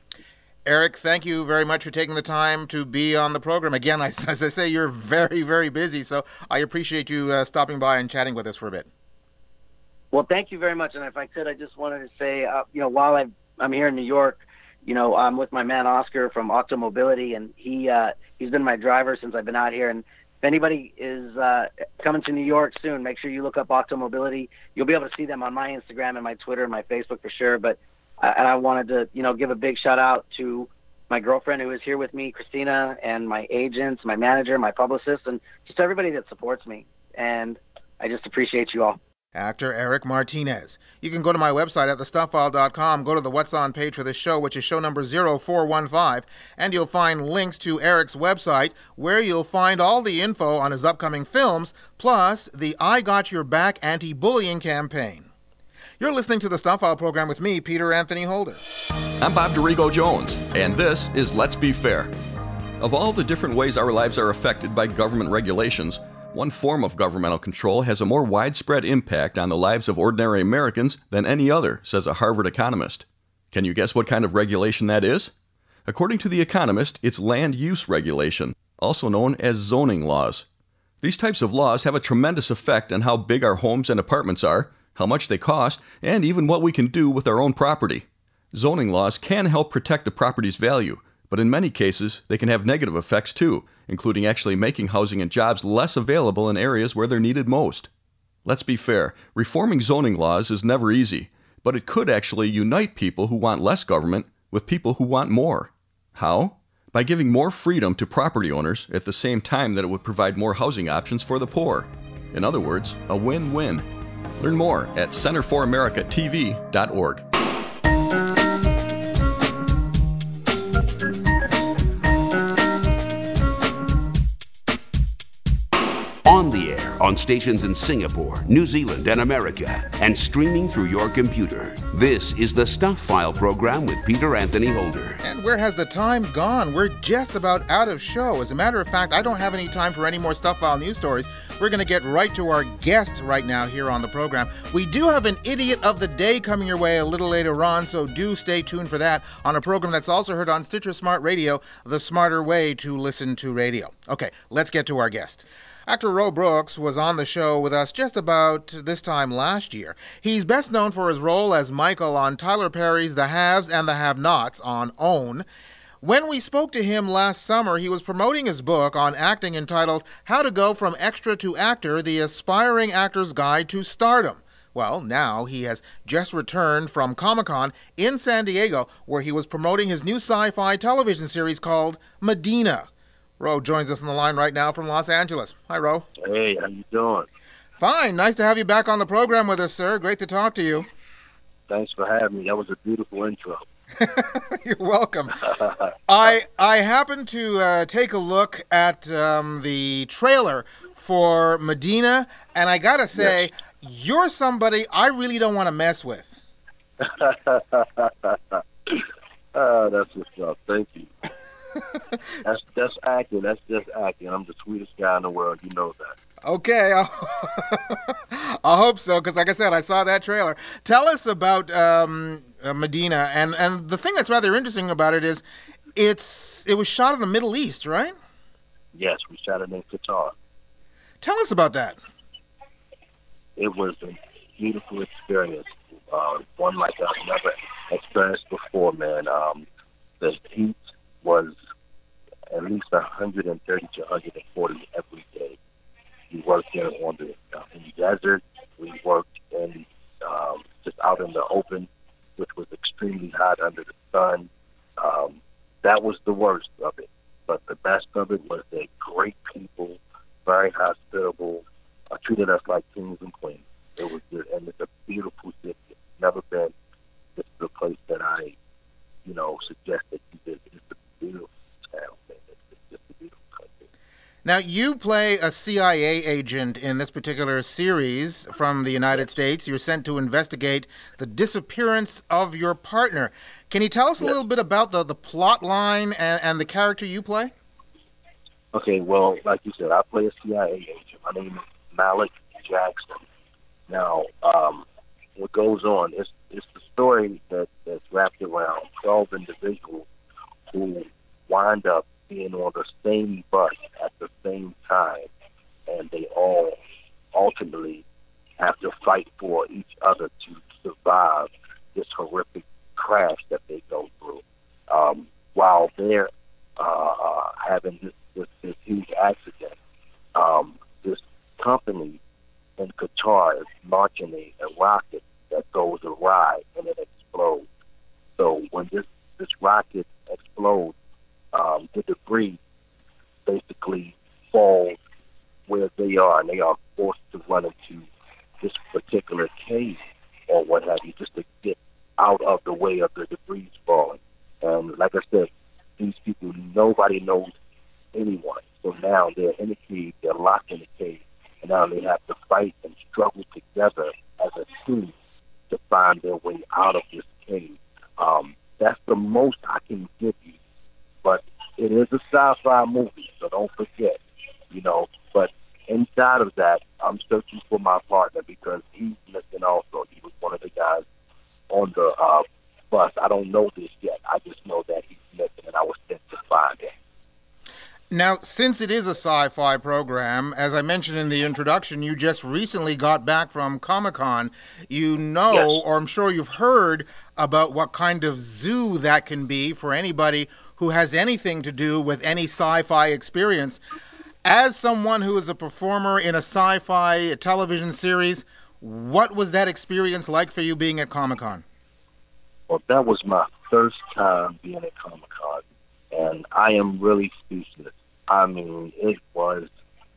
Speaker 4: Eric, thank you very much for taking the time to be on the program. Again, as I say, you're very, very busy, so I appreciate you stopping by and chatting with us for a bit.
Speaker 6: Well, thank you very much. And if I could, I just wanted to say, while I'm here in New York, I'm with my man Oscar from Octomobility, and he's been my driver since I've been out here. And if anybody is coming to New York soon, make sure you look up Octomobility. You'll be able to see them on my Instagram and my Twitter and my Facebook for sure. But I wanted to, give a big shout out to my girlfriend who is here with me, Christina, and my agents, my manager, my publicist, and just everybody that supports me. And I just appreciate you all.
Speaker 4: Actor Eric Martinez. You can go to my website at thestuffile.com, go to the What's On page for this show, which is show number 0415, and you'll find links to Eric's website, where you'll find all the info on his upcoming films, plus the I Got Your Back anti-bullying campaign. You're listening to the Stuff File program with me, Peter Anthony Holder.
Speaker 9: I'm Bob Dorigo Jones, and this is Let's Be Fair. Of all the different ways our lives are affected by government regulations, one form of governmental control has a more widespread impact on the lives of ordinary Americans than any other, says a Harvard economist. Can you guess what kind of regulation that is? According to The Economist, it's land use regulation, also known as zoning laws. These types of laws have a tremendous effect on how big our homes and apartments are, how much they cost, and even what we can do with our own property. Zoning laws can help protect a property's value, but in many cases, they can have negative effects too, including actually making housing and jobs less available in areas where they're needed most. Let's be fair, reforming zoning laws is never easy, but it could actually unite people who want less government with people who want more. How? By giving more freedom to property owners at the same time that it would provide more housing options for the poor. In other words, a win-win. Learn more at CenterForAmericaTV.org.
Speaker 10: On the air
Speaker 3: air on stations in Singapore, New Zealand, and America, and streaming through your computer. This is the Stuff File program with Peter Anthony Holder.
Speaker 4: And where has the time gone? We're just about out of show. As a matter of fact, I don't have any time for any more Stuff File news stories. We're going to get right to our guest right now here on the program. We do have an Idiot of the Day coming your way a little later on, so do stay tuned for that on a program that's also heard on Stitcher Smart Radio, the smarter way to listen to radio. Okay, let's get to our guest. Actor Roe Brooks was on the show with us just about this time last year. He's best known for his role as Michael on Tyler Perry's The Haves and the Have-Nots on OWN. When we spoke to him last summer, he was promoting his book on acting entitled How to Go From Extra to Actor, The Aspiring Actor's Guide to Stardom. Well, now he has just returned from Comic-Con in San Diego, where he was promoting his new sci-fi television series called Medina. Roe joins us on the line right now from Los Angeles. Hi, Roe.
Speaker 7: Hey, how you doing?
Speaker 4: Fine. Nice to have you back on the program with us, sir. Great to talk to you.
Speaker 7: Thanks for having me. That was a beautiful intro.
Speaker 4: You're welcome. I happened to take a look at the trailer for Medina, and I gotta say, you're somebody I really don't want to mess with.
Speaker 7: That's what's up. Thank you. That's acting. That's just acting. I'm the sweetest guy in the world. You know that.
Speaker 4: Okay, I hope so, because like I said, I saw that trailer. Tell us about Medina, and the thing that's rather interesting about it is it was shot in the Middle East, right?
Speaker 7: Yes, we shot it in Qatar.
Speaker 4: Tell us about that.
Speaker 7: It was a beautiful experience, one like I've never experienced before, man. The heat was at least 130 to 140 every day. We worked in the desert. We worked in just out in the open, which was extremely hot under the sun. That was the worst of it. But the best of it was the great people, very hospitable, treated us like kings and queens. It was good, and it's a beautiful city. It's never been. This is the place that I, suggest that you visit. It's a beautiful town, man. It's just a beautiful country.
Speaker 4: Now, you play a CIA agent in this particular series from the United States. You're sent to investigate the disappearance of your partner. Can you tell us a little bit about the plot line and the character you play?
Speaker 7: Okay, well, like you said, I play a CIA agent. My name is Malik Jackson. Now, what goes on is the story that's wrapped around 12 individuals who wind up being on the same bus at the same time, and they all ultimately have to fight for each other to survive this horrific crash that they go through. While they're having this huge accident, this company in Qatar is launching a rocket that goes awry and it explodes. So when this rocket explodes, the debris basically falls where they are, and they are forced to run into this particular cave or what have you, just to get out of the way of the debris falling. And like I said, these people, nobody knows anyone. So now they're in the cave, they're locked in the cave, and now they have to fight and struggle together as a team to find their way out of this cave. That's the most I can give you. But it is a sci-fi movie, so don't forget, But inside of that, I'm searching for my partner because he's missing also. He was one of the guys on the bus. I don't know this yet. I just know that he's missing, and I was sent to find him.
Speaker 4: Now, since it is a sci-fi program, as I mentioned in the introduction, you just recently got back from Comic-Con.
Speaker 7: Yes.
Speaker 4: Or I'm sure you've heard about what kind of zoo that can be for anybody who has anything to do with any sci-fi experience. As someone who is a performer in a sci-fi television series, what was that experience like for you being at Comic-Con?
Speaker 7: Well, that was my first time being at Comic-Con, and I am really speechless. I mean, it was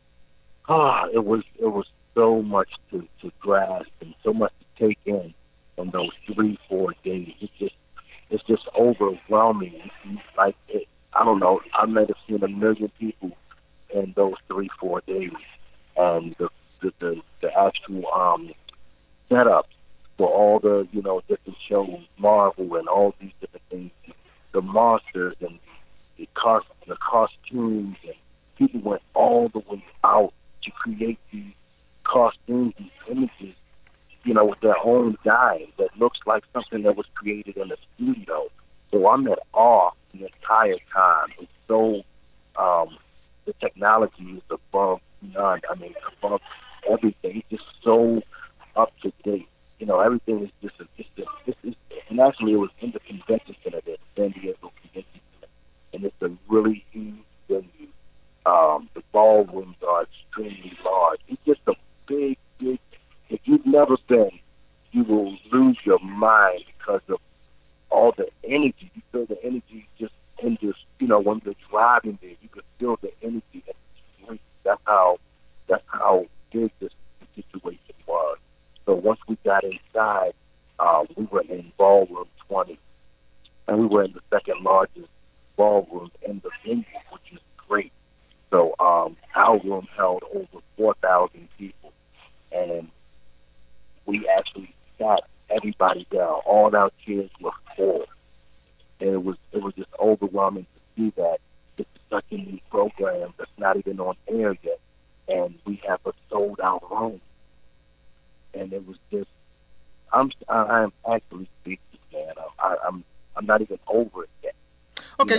Speaker 7: so much to grasp and so much to take in those 3-4 days. It's just overwhelming. Like, I don't know, I might have seen 1 million people in those 3-4 days. And the the actual setups for all the, different shows, Marvel and all these different things, the monsters and the costumes, and people went all the way out to create these costumes, these images, with their own dime that looks like something that was created in a studio. So I'm at awe the entire time. It's so, the technology is above none. I mean, above everything. It's just so up to date. Everything is just and actually it was in the convention center there, San Diego Convention Center, and it's a really huge venue. The ballrooms are extremely large. It's just a big. If you've never been, you will lose your mind because of all the energy. You feel the energy just in this, when you're driving there, you can feel the energy in the street. That's how big this situation was. So once we got inside, we were in ballroom 20, and we were in the second largest ballroom in the venue, which is great. So our room held over 4,000 people, and we actually sat everybody down. All our kids were full, and it was just overwhelming to see that this is such a new program that's not even on air yet, and we have a sold out room. And it was just, I'm actually speechless, man. I'm not even over it yet.
Speaker 4: Okay,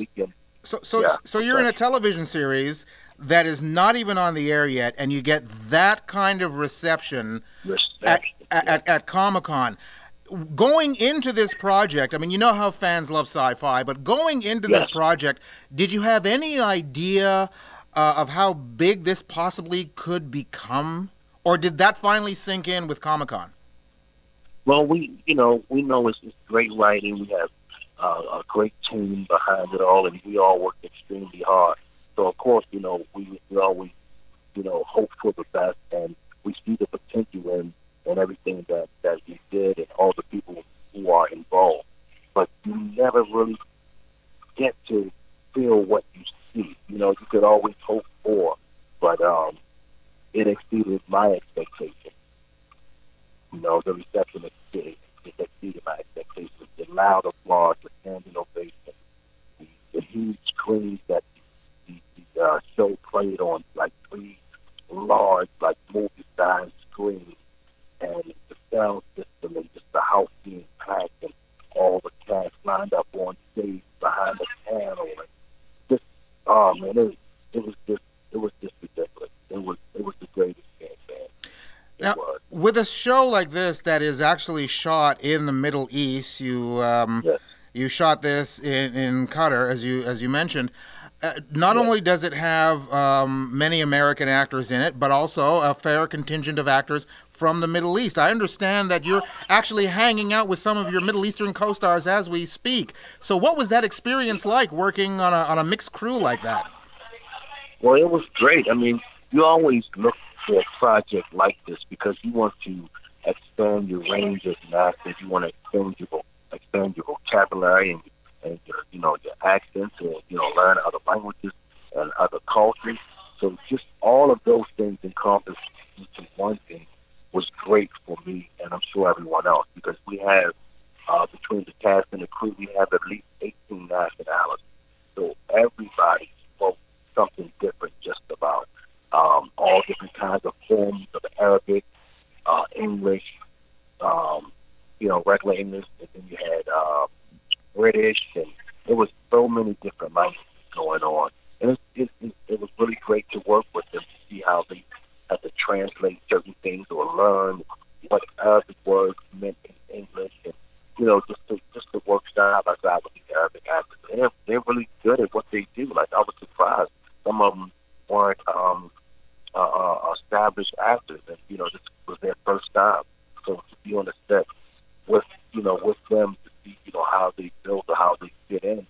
Speaker 4: so you're in a television series that is not even on the air yet, and you get that kind of reception at Comic-Con. Going into this project, I mean, you know how fans love sci-fi, but going into this project, did you have any idea of how big this possibly could become? Or did that finally sink in with Comic-Con?
Speaker 7: Well, we know it's great writing. We have a great team behind it all, and we all work extremely hard. So, of course, we always, hope for the best, and we see the potential in everything that we did and all the people who are involved. But you never really get to feel what you see. You could always hope for, but it exceeded my expectations. The reception exceeded my expectations. The loud applause, the standing ovation, the huge screens that the show played on, like 3 large, like movie-sized screens, and the sound system, and just the house being packed, and all the cast lined up on stage behind the panel, and just, oh man, it was just ridiculous. It was the greatest thing, man.
Speaker 4: Now, with a show like this that is actually shot in the Middle East, you shot this in Qatar, as you mentioned. Not only does it have many American actors in it, but also a fair contingent of actors from the Middle East. I understand that you're actually hanging out with some of your Middle Eastern co-stars as we speak. So what was that experience like working on a mixed crew like that?
Speaker 7: Well, it was great. I mean, you always look for a project like this because you want to expand your range of actors. You want to expand your vocabulary and your accents, and learn other languages and other cultures. So just all of those things encompassed into one thing was great for me, and I'm sure everyone else, because we have between the cast and the crew, we have at least 18 nationalities. So everybody spoke something different, just about all different kinds of forms of Arabic, English, regular English, and then you had British, and there was so many different languages going on. And it was really great to work with them to see how they had to translate certain things or learn what Arabic words meant in English, and just to work side by side with the Arabic actors. They're really good at what they do. Like, I was surprised some of them weren't established actors, and this was their first time. So to be on the set with them, to see how they build or how they fit in,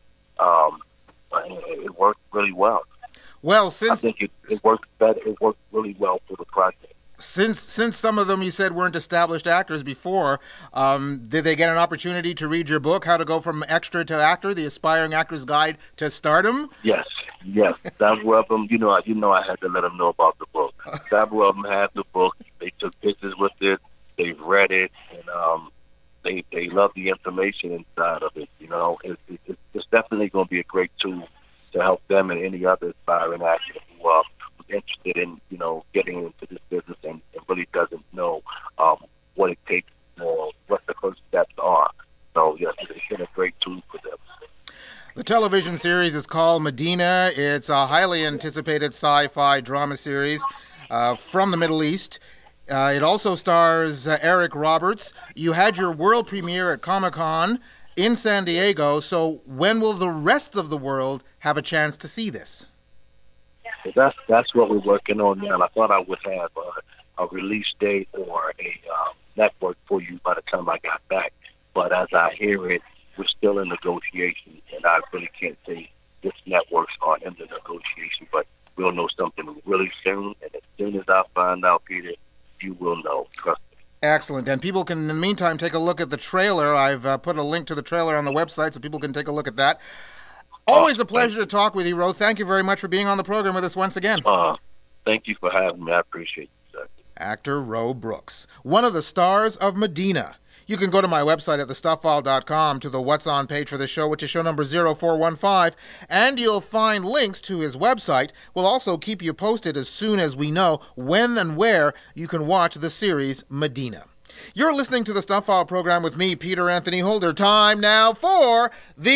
Speaker 7: it worked really well.
Speaker 4: Well,
Speaker 7: I think it worked better. It worked really well for the project.
Speaker 4: Since some of them, you said, weren't established actors before, did they get an opportunity to read your book, How to Go from Extra to Actor, The Aspiring Actor's Guide to Stardom?
Speaker 7: Yes. That one of them, I had to let them know about the book, Several of them have the book. They took pictures with it. They've read it, and they love the information inside of it. You know, it's definitely going to be a great tool to help them and any other aspiring actor who who's interested in, you know, getting into this business and really doesn't know what it takes or what the first steps are. So, yes, it's been a great tool for them.
Speaker 4: The television series is called Medina. It's a highly anticipated sci-fi drama series from the Middle East. It also stars Eric Roberts. You had your world premiere at Comic-Con in San Diego, so when will the rest of the world have a chance to see this?
Speaker 7: So that's what we're working on now. I thought I would have a release date or a network for you by the time I got back. But as I hear it, we're still in negotiations, and I really can't say which networks are in the negotiation, but we'll know something really soon. And as soon as I find out, Peter, you will know. Trust me.
Speaker 4: Excellent. And people can, in the meantime, take a look at the trailer. I've put a link to the trailer on the website so people can take a look at that. Always a pleasure to talk with you, Ro. Thank you very much for being on the program with us once again.
Speaker 7: Thank you for having me. I appreciate you, sir.
Speaker 4: Actor Ro Brooks, one of the stars of Medina. You can go to my website at thestufffile.com to the What's On page for the show, which is show number 0415, and you'll find links to his website. We'll also keep you posted as soon as we know when and where you can watch the series Medina. You're listening to the Stuff File program with me, Peter Anthony Holder. Time now for the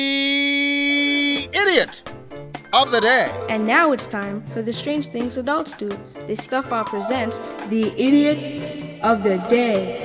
Speaker 4: Idiot of the Day.
Speaker 10: And now it's time for the strange things adults do. The Stuff File presents the Idiot of the Day.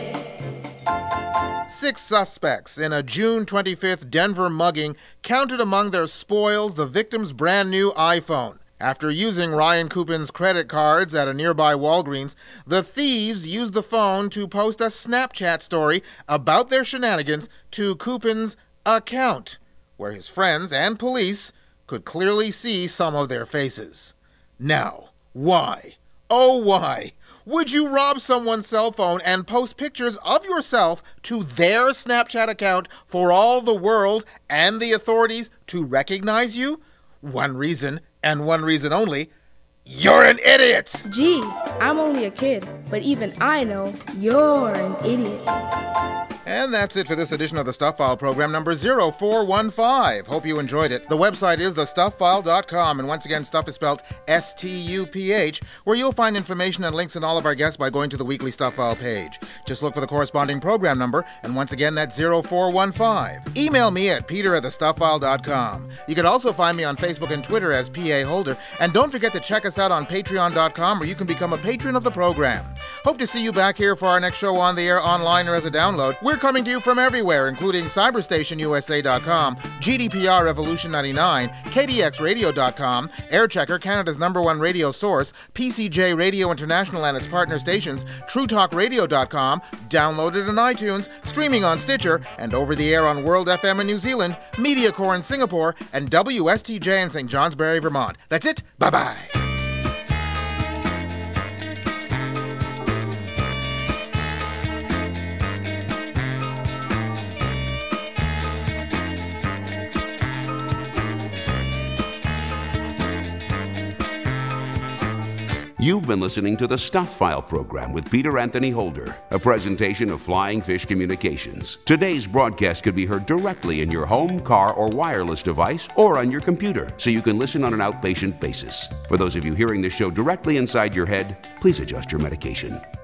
Speaker 4: 6 suspects in a June 25th Denver mugging counted among their spoils the victim's brand new iPhone. After using Ryan Coopin's credit cards at a nearby Walgreens, the thieves used the phone to post a Snapchat story about their shenanigans to Coopin's account, where his friends and police could clearly see some of their faces. Now, why? Oh, why? Would you rob someone's cell phone and post pictures of yourself to their Snapchat account for all the world and the authorities to recognize you? One reason, and one reason only: you're an idiot!
Speaker 10: Gee, I'm only a kid, but even I know you're an idiot.
Speaker 4: And that's it for this edition of the Stuff File program number 0415. Hope you enjoyed it. The website is thestufffile.com, and once again, stuff is spelled S-T-U-P-H, where you'll find information and links on all of our guests by going to the weekly Stuff File page. Just look for the corresponding program number, and once again, that's 0415. Email me at peter@thestufffile.com. You can also find me on Facebook and Twitter as P.A. Holder, and don't forget to check us out on patreon.com, where you can become a patron of the program. Hope to see you back here for our next show on the air, online, or as a download. We're coming to you from everywhere, including CyberstationUSA.com, GDPR Revolution 99, KDXRadio.com, Airchecker, Canada's #1 radio source, PCJ Radio International and its partner stations, TrueTalkRadio.com, downloaded on iTunes, streaming on Stitcher, and over the air on World FM in New Zealand, MediaCore in Singapore, and WSTJ in St. Johnsbury, Vermont. That's it. Bye-bye.
Speaker 11: You've been listening to the Stuff File program with Peter Anthony Holder, a presentation of Flying Fish Communications. Today's broadcast could be heard directly in your home, car, or wireless device, or on your computer, so you can listen on an outpatient basis. For those of you hearing this show directly inside your head, please adjust your medication.